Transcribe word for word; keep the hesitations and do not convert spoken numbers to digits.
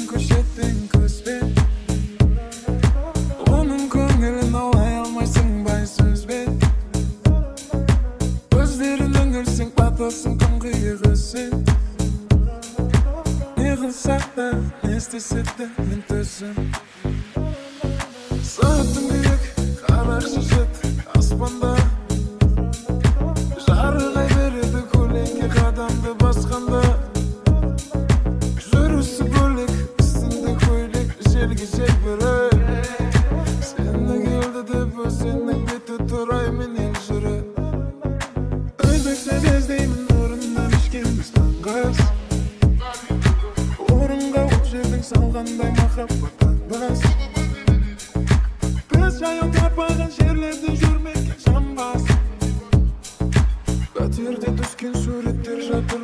көшеттің көзбен. Оның көңілін аулай алмайсың бай сөзбен. Көздерінің үрсің батылсың күн қиығысың. Не қылсақ та, не істесек те мен төзім. Сағаттың биік, қарақшы жет аспанда. Жарығай береді көлеңке қадамды басқанда. Жүрісі бөлек, үстінде көйлек, желге желбірек. Сені келді деп өзеннің беті тұрай мен ел жүрі. Өзбексе бездеймін орыннан ішкенбіз таңғыз. Орынға ол жердің салғандай махаббаттан бас. Біз жаяу таппаған жерлерде жүрмекке жамбас. Пәтерде түскен суреттер жатыр